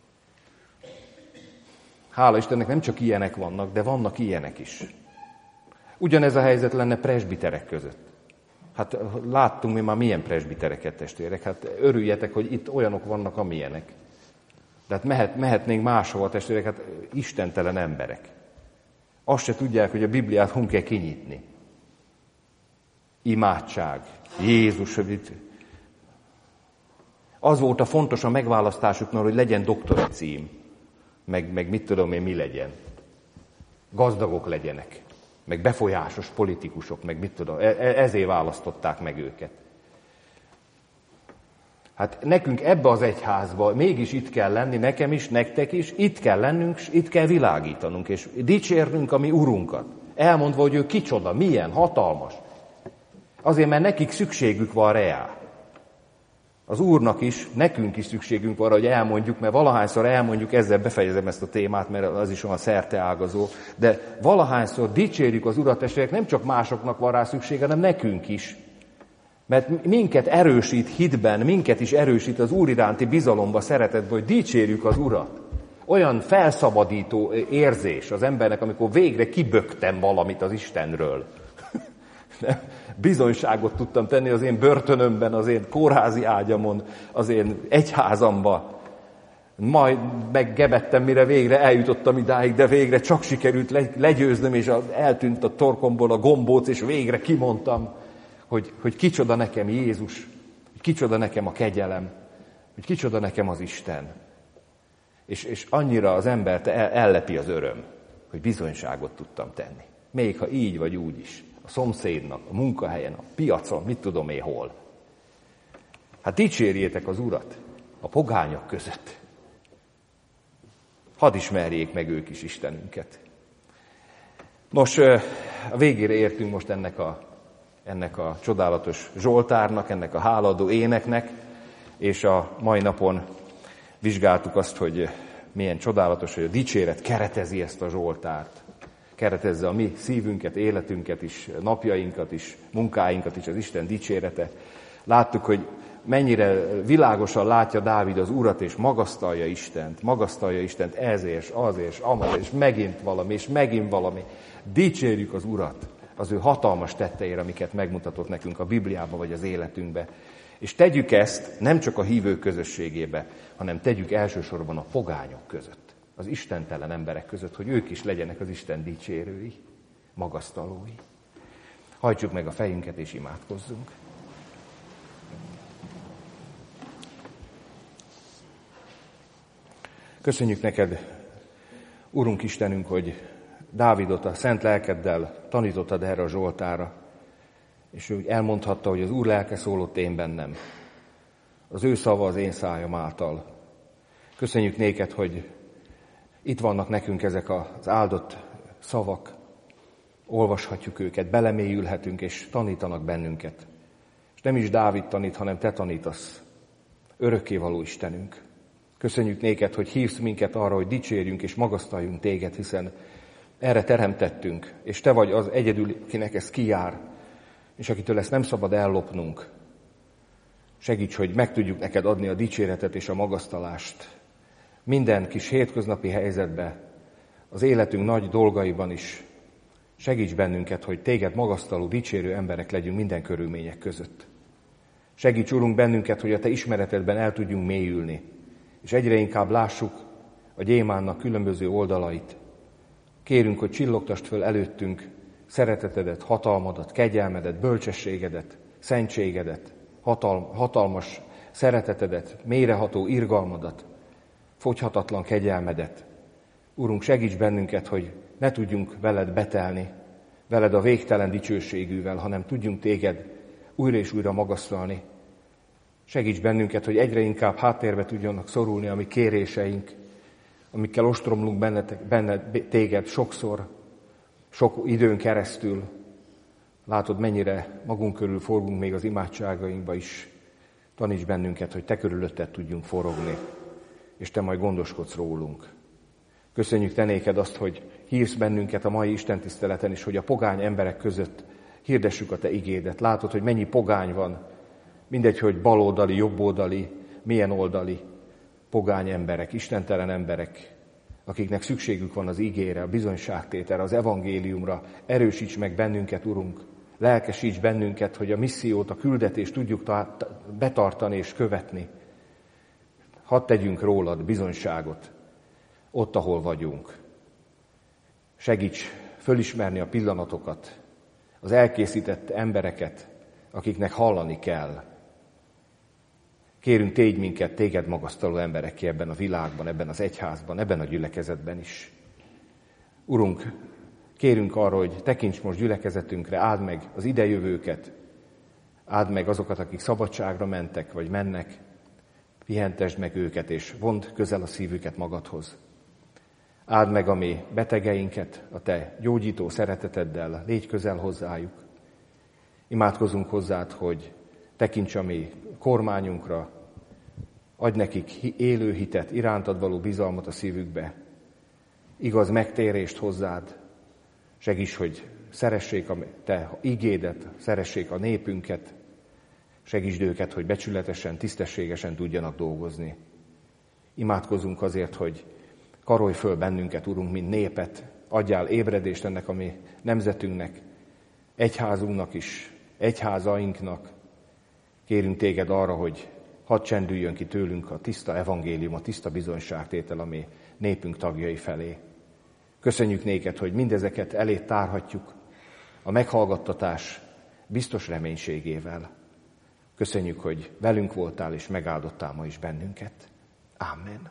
Hála Istennek nem csak ilyenek vannak, de vannak ilyenek is. Ugyanez a helyzet lenne presbiterek között. Hát láttunk mi már milyen presbitereket, testvérek. Hát örüljetek, hogy itt olyanok vannak, amilyenek. De hát mehet, mehetnénk máshova, testvérek, hát istentelen emberek. Azt se tudják, hogy a Bibliát hon kell kinyitni. Imádság, Jézus, hogy itt... Az volt a fontos a megválasztásuknál, hogy legyen doktori cím, meg, meg mit tudom én, mi legyen. Gazdagok legyenek, meg befolyásos politikusok, meg mit tudom, ezért választották meg őket. Hát nekünk ebbe az egyházba mégis itt kell lenni, nekem is, nektek is, itt kell lennünk, itt kell világítanunk, és dicsérnünk a mi Urunkat. Elmondva, hogy ő kicsoda, milyen, hatalmas. Azért, mert nekik szükségük van reá. Az Úrnak is, nekünk is szükségünk van, hogy elmondjuk, mert valahányszor elmondjuk, ezzel befejezem ezt a témát, mert az is olyan szerteágazó, de valahányszor dicsérjük az Urat, testvérek, nem csak másoknak van rá szüksége, hanem nekünk is. Mert minket erősít hitben, minket is erősít az Úr iránti bizalomba, szeretetbe, hogy dicsérjük az Urat. Olyan felszabadító érzés az embernek, amikor végre kiböktem valamit az Istenről. Bizonyságot tudtam tenni az én börtönömben, az én kórházi ágyamon, az én egyházamban. Majd meggebettem, mire végre eljutottam idáig, de végre csak sikerült legyőznöm, és eltűnt a torkomból a gombóc, és végre kimondtam, hogy, hogy kicsoda nekem Jézus, hogy kicsoda nekem a kegyelem, hogy kicsoda nekem az Isten. És, és annyira az embert el, ellepi az öröm, hogy bizonyságot tudtam tenni. Még ha így vagy úgy is. A szomszédnak, a munkahelyen, a piacon, mit tudom én hol. Hát dicsérjétek az Urat a pogányok között. Hadd ismerjék meg ők is Istenünket. Nos, a végére értünk most ennek a ennek a csodálatos zsoltárnak, ennek a hálaadó éneknek, és a mai napon vizsgáltuk azt, hogy milyen csodálatos, hogy a dicséret keretezi ezt a zsoltárt. Keretezze a mi szívünket, életünket is, napjainkat is, munkáinkat is, az Isten dicsérete. Láttuk, hogy mennyire világosan látja Dávid az Urat, és magasztalja Istent, magasztalja Istent ezért, és azért, és amaz, és megint valami, és megint valami. Dicsérjük az Urat az ő hatalmas tetteire, amiket megmutatott nekünk a Bibliába vagy az életünkbe. És tegyük ezt nem csak a hívők közösségébe, hanem tegyük elsősorban a pogányok között, az istentelen emberek között, hogy ők is legyenek az Isten dicsérői, magasztalói. Hajtsuk meg a fejünket és imádkozzunk. Köszönjük neked, Urunk Istenünk, hogy Dávidot a szent lelkeddel tanítottad erre a zsoltára, és ő elmondhatta, hogy az Úr lelke szólott én bennem. Az ő szava az én szájam által. Köszönjük néked, hogy itt vannak nekünk ezek az áldott szavak, olvashatjuk őket, belemélyülhetünk, és tanítanak bennünket. És nem is Dávid tanít, hanem te tanítasz, örökkévaló Istenünk. Köszönjük néked, hogy hívsz minket arra, hogy dicsérjünk és magasztaljunk téged, hiszen erre teremtettünk, és te vagy az egyedül, kinek ez kijár, és akitől ezt nem szabad ellopnunk. Segíts, hogy meg tudjuk neked adni a dicséretet és a magasztalást minden kis hétköznapi helyzetben, az életünk nagy dolgaiban is. Segíts bennünket, hogy téged magasztaló, dicsérő emberek legyünk minden körülmények között. Segíts, Urunk, bennünket, hogy a te ismeretedben el tudjunk mélyülni, és egyre inkább lássuk a gyémánnak különböző oldalait. Kérünk, hogy csillogtasd föl előttünk szeretetedet, hatalmadat, kegyelmedet, bölcsességedet, szentségedet, hatal- hatalmas szeretetedet, mélyreható irgalmadat, fogyhatatlan kegyelmedet. Urunk, segíts bennünket, hogy ne tudjunk veled betelni, veled a végtelen dicsőségűvel, hanem tudjunk téged újra és újra magasztalni. Segíts bennünket, hogy egyre inkább háttérbe tudjanak szorulni a mi kéréseink, amikkel ostromlunk benned, benned, téged sokszor, sok időn keresztül. Látod, mennyire magunk körül forgunk még az imádságainkba is. Taníts bennünket, hogy te körülötted tudjunk forogni, és te majd gondoskodsz rólunk. Köszönjük te néked azt, hogy hívsz bennünket a mai istentiszteleten is, hogy a pogány emberek között hirdessük a te igédet. Látod, hogy mennyi pogány van, mindegy, hogy baloldali, jobboldali, milyen oldali pogány emberek, istentelen emberek, akiknek szükségük van az igére, a bizonyságtételre, az evangéliumra. Erősíts meg bennünket, Urunk, lelkesíts bennünket, hogy a missziót, a küldetést tudjuk betartani és követni. Hadd tegyünk rólad bizonyságot ott, ahol vagyunk. Segíts fölismerni a pillanatokat, az elkészített embereket, akiknek hallani kell. Kérünk, tégy minket, téged magasztaló emberekké ebben a világban, ebben az egyházban, ebben a gyülekezetben is. Urunk, kérünk arra, hogy tekints most gyülekezetünkre, áld meg az idejövőket, áld meg azokat, akik szabadságra mentek, vagy mennek, pihentesd meg őket, és vond közel a szívüket magadhoz. Áld meg a mi betegeinket, a te gyógyító szereteteddel, légy közel hozzájuk. Imádkozunk hozzád, hogy tekints a mi kormányunkra, adj nekik élő hitet, irántad való bizalmat a szívükbe, igaz megtérést hozzád, segíts, hogy szeressék a te igédet, szeressék a népünket, segítsd őket, hogy becsületesen, tisztességesen tudjanak dolgozni. Imádkozunk azért, hogy karolj föl bennünket, Urunk, mint népet, adjál ébredést ennek a mi nemzetünknek, egyházunknak is, egyházainknak. Kérünk téged arra, hogy hadd csendüljön ki tőlünk a tiszta evangélium, a tiszta bizonyságtétel a mi népünk tagjai felé. Köszönjük néked, hogy mindezeket elé tárhatjuk a meghallgattatás biztos reménységével. Köszönjük, hogy velünk voltál és megáldottál ma is bennünket. Amen.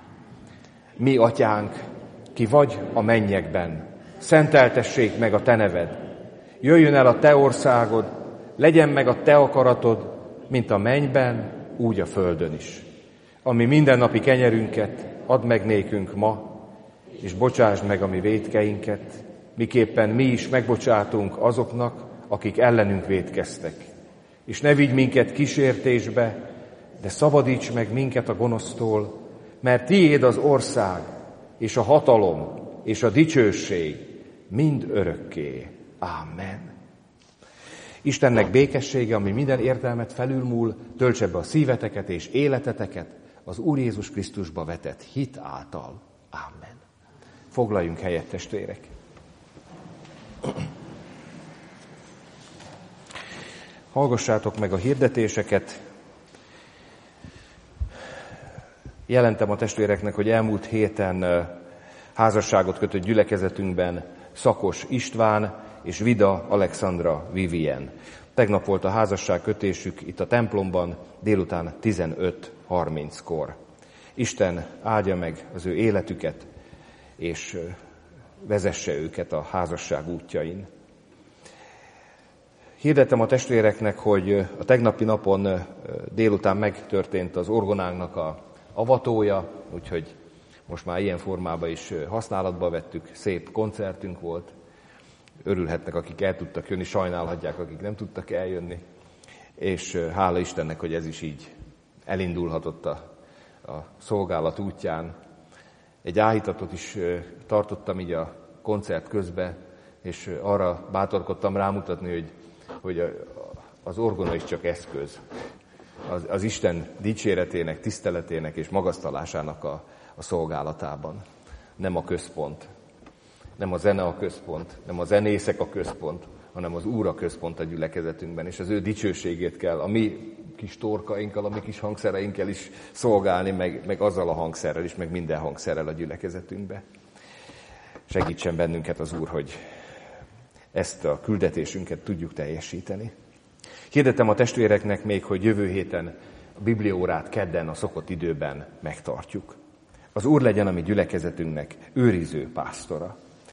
Mi, atyánk, ki vagy a mennyekben, szenteltessék meg a te neved. Jöjjön el a te országod, legyen meg a te akaratod, mint a mennyben, úgy a földön is. Ami mindennapi kenyerünket add meg nékünk ma, és bocsásd meg a mi vétkeinket, miképpen mi is megbocsátunk azoknak, akik ellenünk vétkeztek. És ne vigy minket kísértésbe, de szabadíts meg minket a gonosztól, mert tiéd az ország, és a hatalom, és a dicsőség mind örökké. Ámen. Istennek békessége, ami minden értelmet felülmúl, töltse be a szíveteket és életeteket az Úr Jézus Krisztusba vetett hit által. Ámen. Foglaljunk helyet, testvérek. Hallgassátok meg a hirdetéseket. Jelentem a testvéreknek, hogy elmúlt héten házasságot kötött gyülekezetünkben Szakos István és Vida Alexandra Vivien. Tegnap volt a házasság kötésük itt a templomban délután tizenöt harminckor. Isten áldja meg az ő életüket, és vezesse őket a házasság útjain. Hirdettem a testvéreknek, hogy a tegnapi napon délután megtörtént az orgonánknak a avatója, úgyhogy most már ilyen formában is használatba vettük, szép koncertünk volt. Örülhetnek, akik el tudtak jönni, sajnálhatják, akik nem tudtak eljönni. És hála Istennek, hogy ez is így elindulhatott a, a szolgálat útján. Egy áhítatot is tartottam így a koncert közben, és arra bátorkodtam rámutatni, hogy, hogy az orgona is csak eszköz. Az, az Isten dicséretének, tiszteletének és magasztalásának a, a szolgálatában. Nem a központ. Nem a zene a központ, nem a zenészek a központ, hanem az Úr a központ a gyülekezetünkben, és az ő dicsőségét kell a mi kis torkainkkal, a mi kis hangszereinkkel is szolgálni, meg, meg azzal a hangszerrel is, meg minden hangszerrel a gyülekezetünkbe. Segítsen bennünket az Úr, hogy ezt a küldetésünket tudjuk teljesíteni. Hirdetem a testvéreknek még, hogy jövő héten a bibliaórát kedden a szokott időben megtartjuk. Az Úr legyen a mi gyülekezetünknek őriző pásztora.